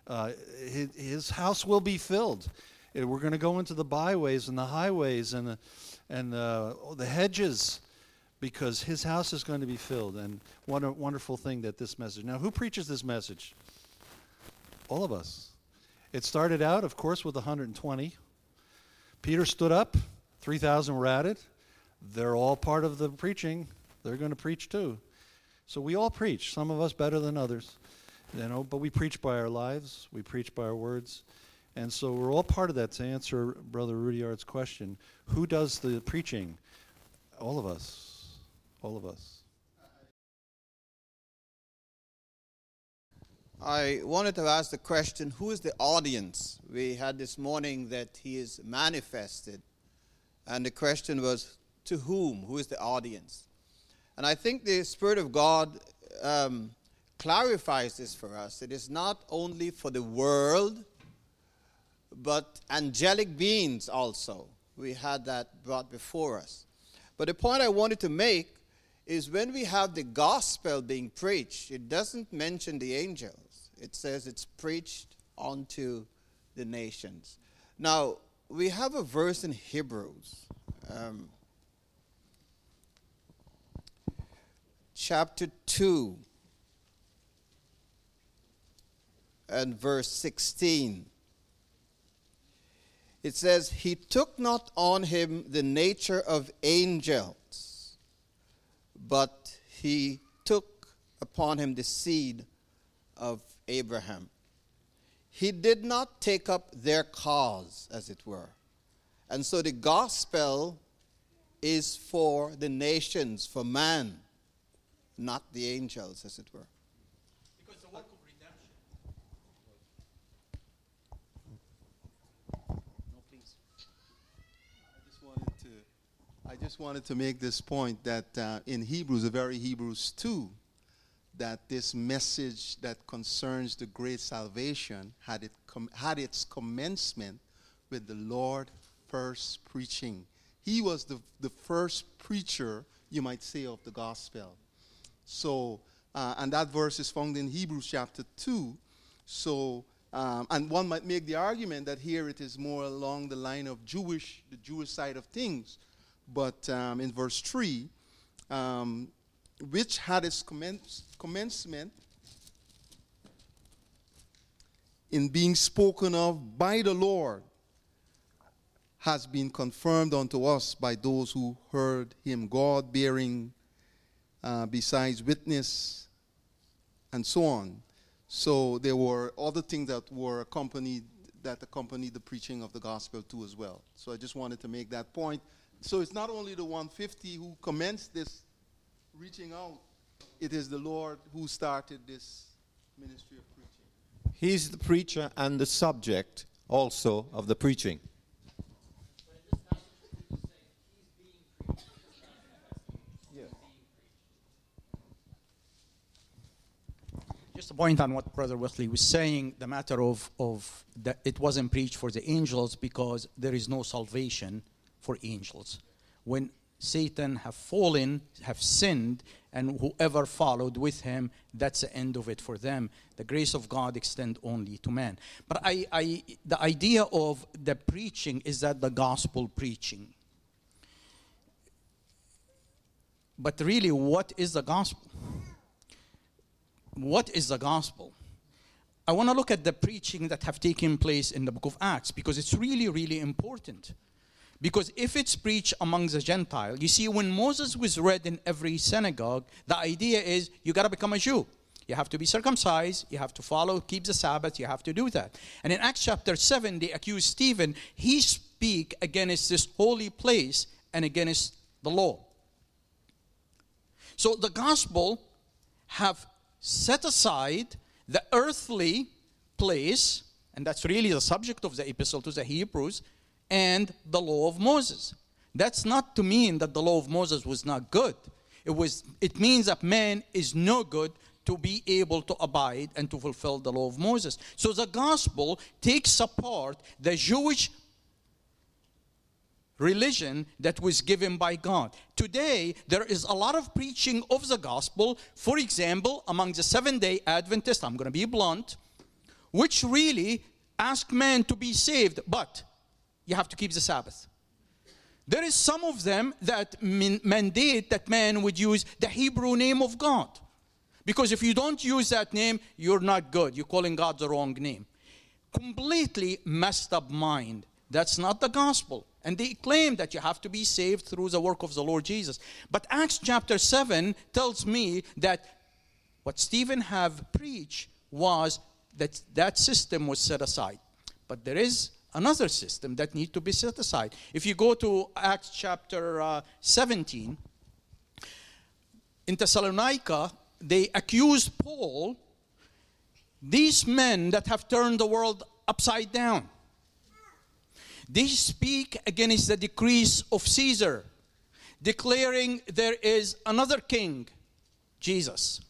his house will be filled. We're going to go into the byways and the highways and the hedges, because his house is going to be filled. And what a wonderful thing that this message. Now, who preaches this message? All of us. It started out, of course, with 120. Peter stood up. 3,000 were added. They're all part of the preaching. They're going to preach too. So we all preach. Some of us better than others. You know, but we preach by our lives. We preach by our words. And so we're all part of that. To answer Brother Rudyard's question, who does the preaching? All of us. All of us. I wanted to ask the question, who is the audience? We had this morning that he is manifested. And the question was, to whom? Who is the audience? And I think the Spirit of God clarifies this for us. It is not only for the world, but angelic beings also. We had that brought before us. But the point I wanted to make is when we have the gospel being preached, it doesn't mention the angels. It says it's preached unto the nations. Now, we have a verse in Hebrews, chapter 2, and verse 16. It says, he took not on him the nature of angels, but he took upon him the seed of Abraham. He did not take up their cause, as it were. And so the gospel is for the nations, for man, not the angels, as it were. Because the work of redemption. No, please. I just wanted to make this point that in Hebrews, the very Hebrews 2, that this message that concerns the great salvation had its commencement with the Lord first preaching. He was the first preacher, you might say, of the gospel. So, and that verse is found in Hebrews chapter 2. So, and one might make the argument that here it is more along the line of the Jewish side of things. But in verse 3, which had its commencement in being spoken of by the Lord has been confirmed unto us by those who heard him, God bearing besides witness, and so on. So there were other things that accompanied the preaching of the gospel too as well. So I just wanted to make that point. So it's not only the 150 who commenced this reaching out, it is the Lord who started this ministry of preaching. He's the preacher and the subject also of the preaching. Just a point on what Brother Wesley was saying, the matter of that it wasn't preached for the angels because there is no salvation for angels. When Satan have fallen, have sinned, and whoever followed with him, that's the end of it for them. The grace of God extends only to man. But the idea of the preaching is that the gospel preaching. But really, what is the gospel? What is the gospel? I want to look at the preaching that have taken place in the book of Acts, because it's really, really important. Because if it's preached among the Gentiles, you see, when Moses was read in every synagogue, the idea is you got to become a Jew. You have to be circumcised, you have to follow, keep the Sabbath, you have to do that. And in Acts chapter 7, they accuse Stephen. He speak against this holy place and against the law. So the gospel have set aside the earthly place, and that's really the subject of the epistle to the Hebrews, and the law of Moses. That's not to mean that the law of Moses was not good. It means that man is no good to be able to abide and to fulfill the law of Moses. So the gospel takes apart the Jewish religion that was given by God. Today, there is a lot of preaching of the gospel, for example, among the Seventh-day Adventists, I'm going to be blunt, which really ask man to be saved, but you have to keep the Sabbath. There is some of them that mandate that man would use the Hebrew name of God. Because if you don't use that name, you're not good. You're calling God the wrong name. Completely messed up mind. That's not the gospel. And they claim that you have to be saved through the work of the Lord Jesus. But Acts chapter 7 tells me that what Stephen have preached was that system was set aside. But there is another system that needs to be set aside. If you go to Acts chapter 17, in Thessalonica, they accused Paul, these men that have turned the world upside down. They speak against the decrees of Caesar, declaring there is another king, Jesus.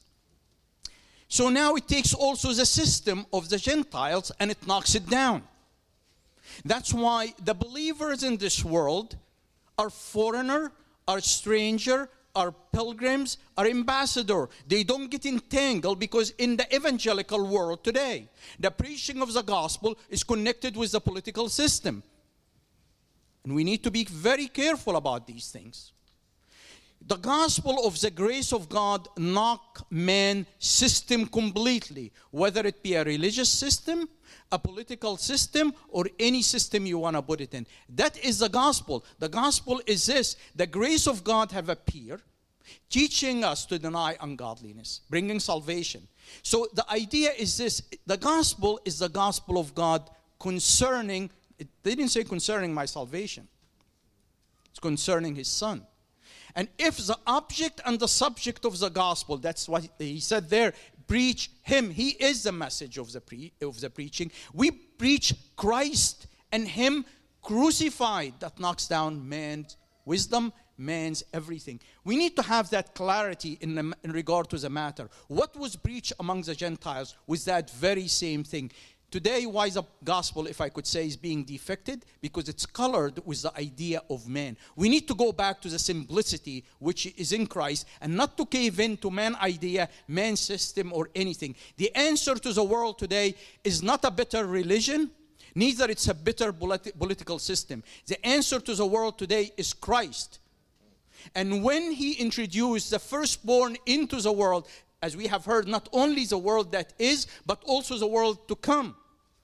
So now it takes also the system of the Gentiles and it knocks it down. That's why the believers in this world are foreigner, are stranger, are pilgrims, are ambassador. They don't get entangled because in the evangelical world today, the preaching of the gospel is connected with the political system. And we need to be very careful about these things. The gospel of the grace of God knock man system completely, whether it be a religious system, a political system, or any system you want to put it in. That is the gospel. The gospel is this: the grace of God have appeared, teaching us to deny ungodliness, bringing salvation. So the idea is this: the gospel is the gospel of God concerning, they didn't say concerning my salvation. It's concerning his son. And if the object and the subject of the gospel, that's what he said there, preach him. He is the message of the preaching. We preach Christ and him crucified. That knocks down man's wisdom, man's everything. We need to have that clarity in regard to the matter. What was preached among the Gentiles was that very same thing. Today, why the gospel, if I could say, is being defected? Because it's colored with the idea of man. We need to go back to the simplicity which is in Christ and not to cave in to man idea, man system, or anything. The answer to the world today is not a better religion, neither it's a better political system. The answer to the world today is Christ. And when he introduced the firstborn into the world, as we have heard, not only the world that is, but also the world to come.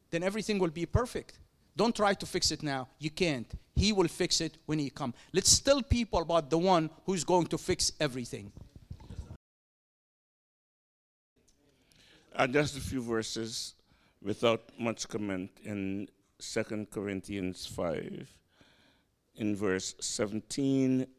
then everything will be perfect. Don't try to fix it now. You can't. He will fix it when he comes. Let's tell people about the one who's going to fix everything. And just a few verses without much comment in 2 Corinthians 5, in verse 17,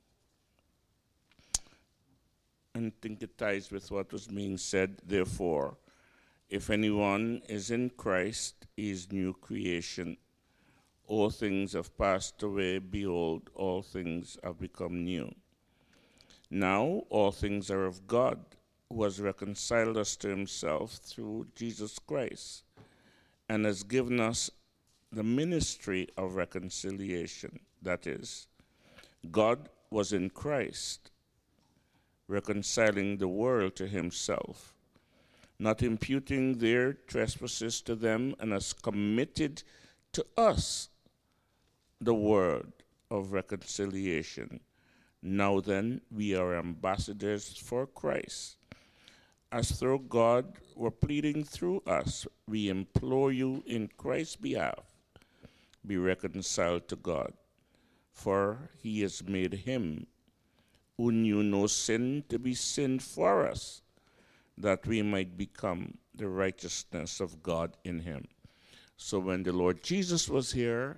and I think it ties with what was being said. Therefore, if anyone is in Christ, he is new creation. All things have passed away. Behold, all things have become new. Now all things are of God, who has reconciled us to himself through Jesus Christ, and has given us the ministry of reconciliation. That is, God was in Christ, reconciling the world to himself, not imputing their trespasses to them, and has committed to us the word of reconciliation. Now then, we are ambassadors for Christ. As though God were pleading through us, we implore you in Christ's behalf, be reconciled to God. For he has made him who knew no sin to be sin for us, that we might become the righteousness of God in him. So when the Lord Jesus was here,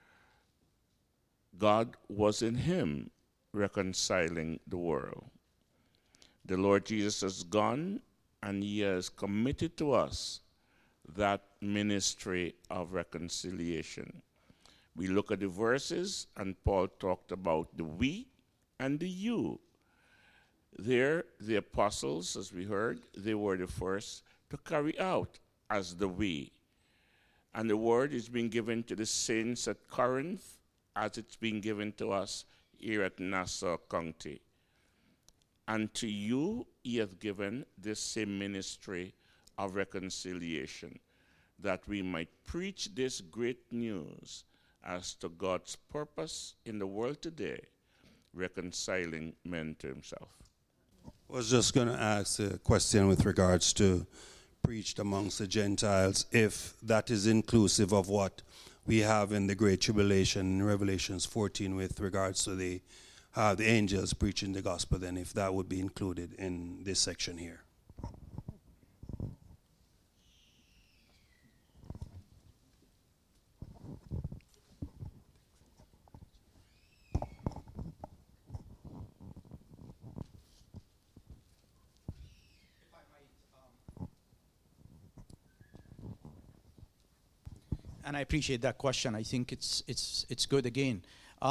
God was in him, reconciling the world. The Lord Jesus has gone, and he has committed to us that ministry of reconciliation. We look at the verses, and Paul talked about the we and the you. There, the apostles, as we heard, they were the first to carry out as the we. And the word is being given to the saints at Corinth as it's being given to us here at Nassau County. And to you he hath given this same ministry of reconciliation, that we might preach this great news as to God's purpose in the world today, reconciling men to himself. I was just going to ask a question with regards to preached amongst the Gentiles, if that is inclusive of what we have in the Great Tribulation in Revelations 14 with regards to the angels preaching the gospel, then if that would be included in this section here. And I appreciate that question. I think it's good again.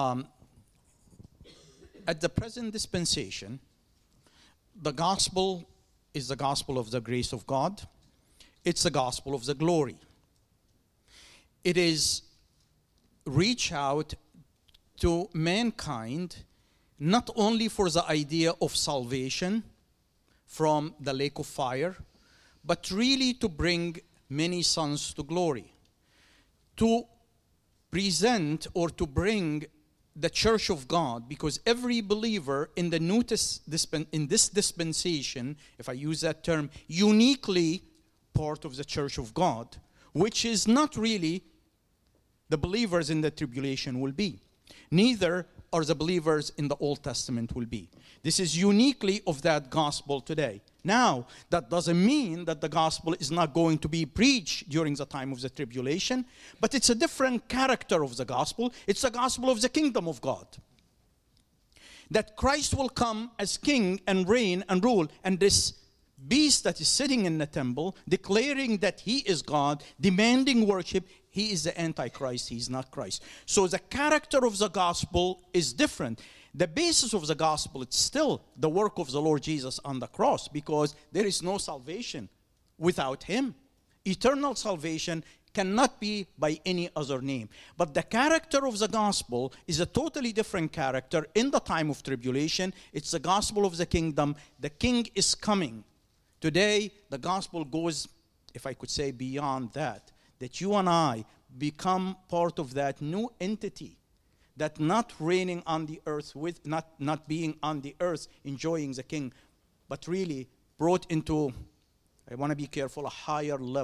At the present dispensation, the gospel is the gospel of the grace of God. It's the gospel of the glory. It is reach out to mankind not only for the idea of salvation from the lake of fire, but really to bring many sons to glory. To present or to bring the church of God, because every believer in the in this dispensation, if I use that term, uniquely part of the church of God, which is not really the believers in the tribulation will be. Neither are the believers in the Old Testament will be. This is uniquely of that gospel today. Now, that doesn't mean that the gospel is not going to be preached during the time of the tribulation, but it's a different character of the gospel. It's the gospel of the kingdom of God. That Christ will come as king and reign and rule, and this beast that is sitting in the temple, declaring that he is God, demanding worship, he is the Antichrist, he is not Christ. So the character of the gospel is different. The basis of the gospel, it's still the work of the Lord Jesus on the cross, because there is no salvation without him. Eternal salvation cannot be by any other name. But the character of the gospel is a totally different character in the time of tribulation. It's the gospel of the kingdom. The king is coming. Today, the gospel goes, if I could say, beyond that you and I become part of that new entity, that not reigning on the earth with, not being on the earth enjoying the king, but really brought into, I want to be careful, a higher level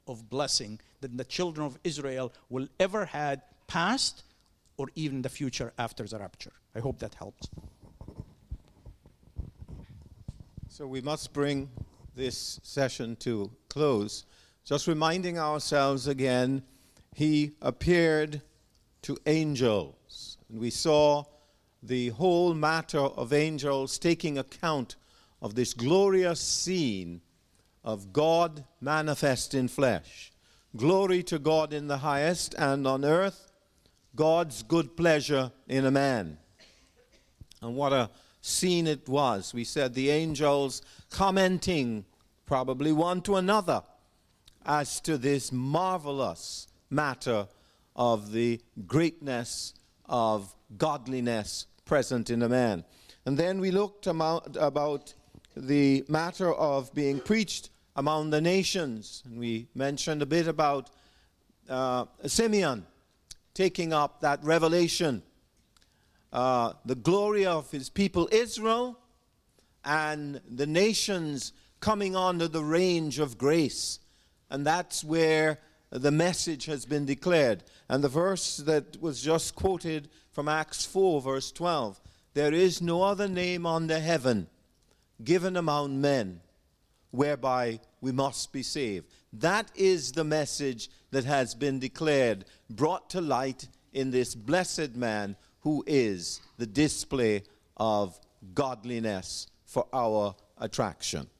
of blessing that the children of Israel will ever had past or even the future after the rapture. I hope that helps. So we must bring this session to close. Just reminding ourselves again, he appeared to angels. And we saw the whole matter of angels taking account of this glorious scene of God manifest in flesh. Glory to God in the highest, and on earth, God's good pleasure in a man. And what a scene it was. We said the angels commenting probably one to another as to this marvelous matter of the greatness of godliness present in a man. And then we looked about the matter of being preached among the nations. And we mentioned a bit about Simeon taking up that revelation, the glory of his people Israel, and the nations coming under the range of grace. And that's where the message has been declared. And the verse that was just quoted from Acts 4, verse 12, there is no other name under heaven given among men whereby we must be saved. That is the message that has been declared, brought to light in this blessed man who is the display of godliness for our attraction.